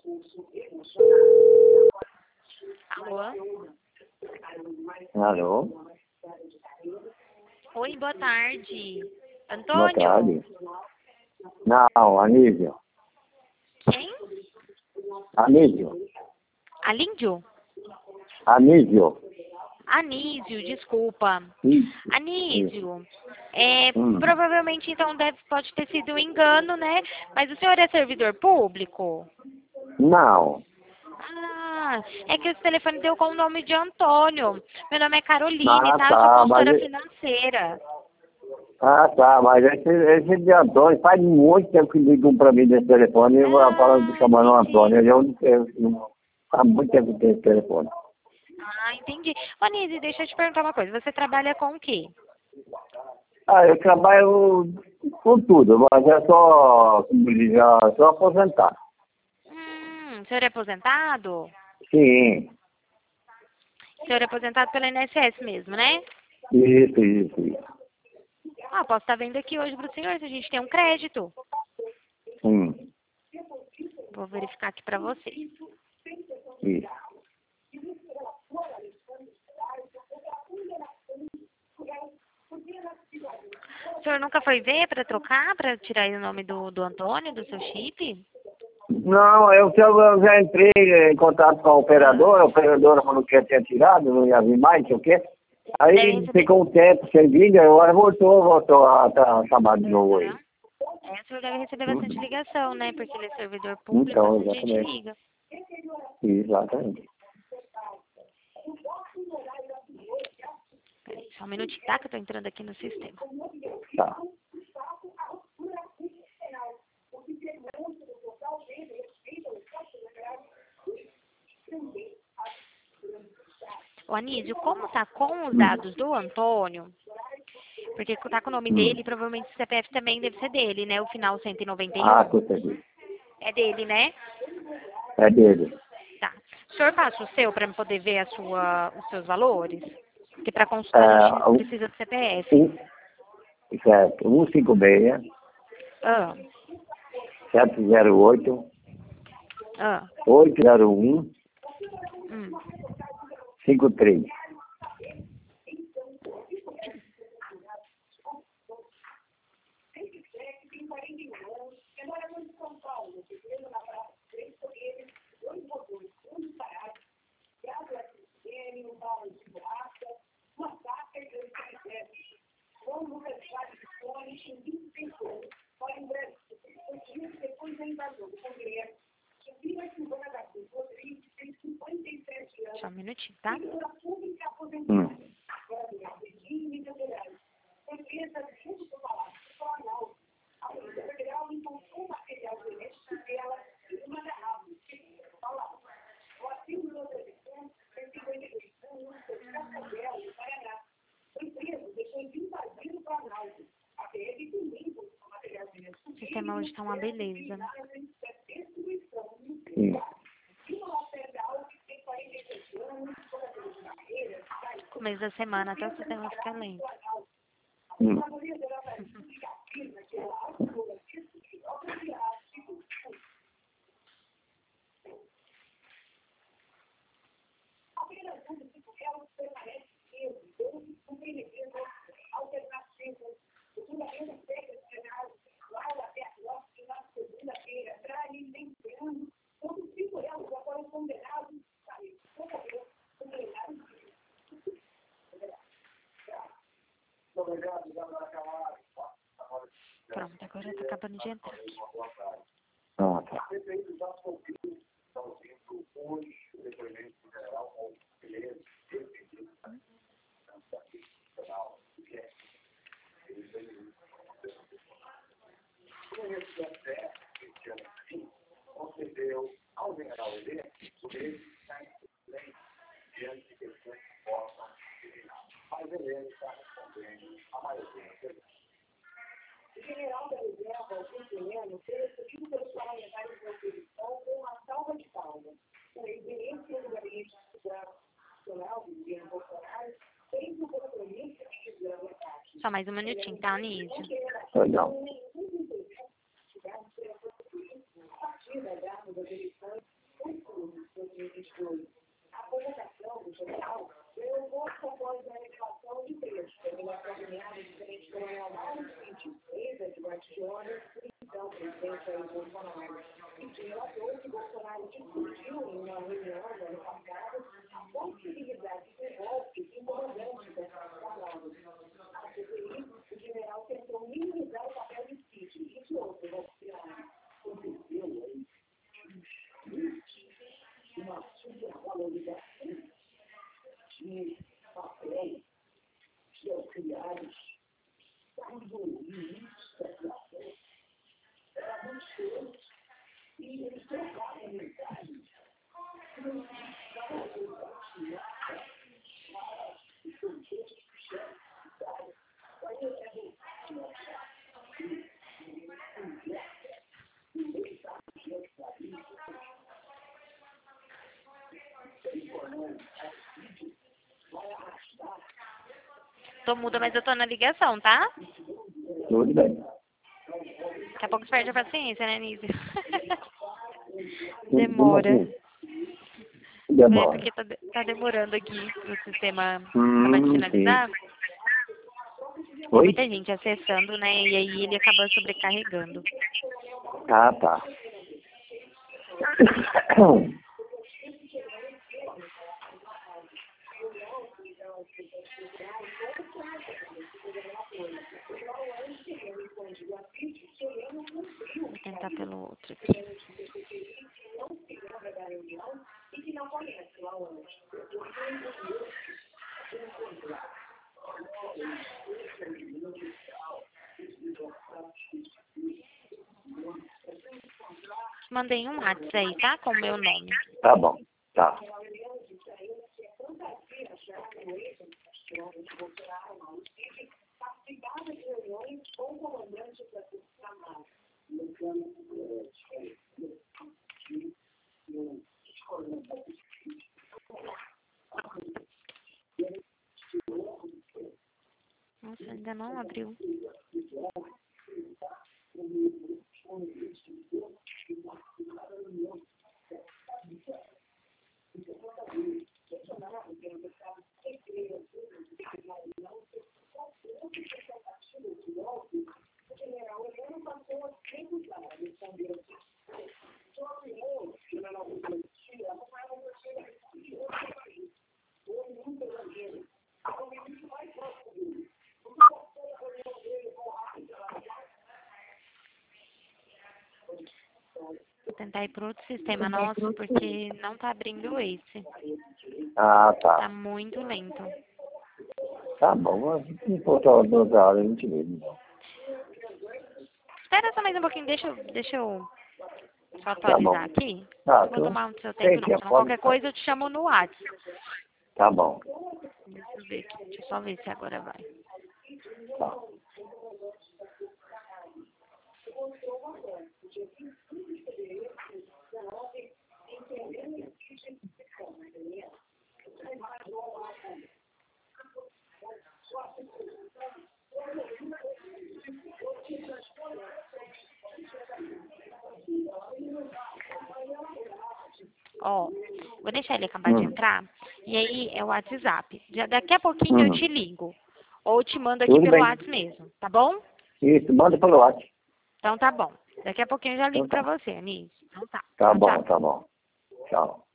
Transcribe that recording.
Alô? Alô? Oi, boa tarde. Boa Antônio? tarde. Não, Anísio. Quem? Anísio. Alíndio? Anísio. Anísio, desculpa. Isso. Anísio, Hum. provavelmente então pode ter sido um engano, né? Mas o senhor é servidor público? Não. Ah, é que esse telefone deu com o nome de Antônio. Meu nome é Caroline, Ah, tá? Eu sou tá, consultora financeira. mas esse de Antônio, faz muito tempo que ligam pra mim nesse telefone e eu falando, chamando o Antônio. Faz muito tempo que tem esse telefone. Ah, entendi. Ô, Anísio, deixa eu te perguntar uma coisa. Você trabalha com o quê? Eu trabalho com tudo, mas eu sou, como diz, eu sou aposentado. O senhor é aposentado? Sim, O senhor é aposentado pela INSS mesmo, né? isso. Ah, posso estar vendo aqui hoje para o senhor se a gente tem um crédito. Hum, Vou verificar aqui para você. isso. O senhor nunca foi ver para trocar, para tirar aí o nome do Antônio, do seu chip? Não, eu já entrei em contato com a operadora falou que tinha tirado, não ia vir mais, não sei o quê. Deve Aí receber. ficou um tempo sem vir, agora voltou a chamar de novo aí. O senhor deve receber bastante ligação, né? Porque ele é servidor público, Então, bastante gente exatamente. liga. Exatamente. Peraí, só um minutinho, tá? Que eu tô entrando aqui no sistema. Tá. Ô, Anísio, como tá com os dados do Antônio, porque tá com o nome Hum. dele, provavelmente o CPF também deve ser dele, né? O final 191. Com certeza. É dele, né? É dele. Tá. O senhor passa o seu para poder ver os seus valores? Porque para consulta a gente precisa do CPF. Certo. 156 Ah, 708 ah, 801 hum. 53. Só um minutinho, tá? Hum. O sistema hoje tá uma beleza. Sim. Começo da semana, até o sistema fica lento. Hum. Pronto, agora tá acabando de entrar aqui. Ah, tá. Só mais um minutinho, tá, Anísio? Não. Tô muda, mas eu tô na ligação, tá? Tudo bem. Daqui a pouco você perde a paciência, né, Nízia? Demora. É porque tá demorando aqui pro sistema acabar de finalizar. Tem Oi? muita gente acessando, né? E aí ele acaba sobrecarregando. Ah, tá. Vou tentar pelo outro aqui. Mandei um WhatsApp aí, tá? Com o meu nome. Tá bom. Tá. Nossa, ainda não abriu. Vou tentar ir para outro sistema nosso, porque não tá abrindo esse. Ah, tá. Tá muito lento. Tá bom, mas se for outra hora, a gente vê. Espera só mais um pouquinho, deixa eu só atualizar aqui. Tá, Não vou tomar muito seu tempo, não. Senão qualquer coisa eu te chamo no WhatsApp. Tá bom. Deixa eu ver aqui. Deixa eu só ver se agora vai. Tá. Ó, vou deixar ele acabar de entrar. E aí é o WhatsApp. Já daqui a pouquinho eu te ligo. Ou te mando aqui pelo WhatsApp mesmo, tá bom? Isso, manda pelo WhatsApp. Então tá bom. Daqui a pouquinho eu já ligo pra você, Anísio. Então tá. Tá Tchau, bom, tchau. tá bom. Tchau.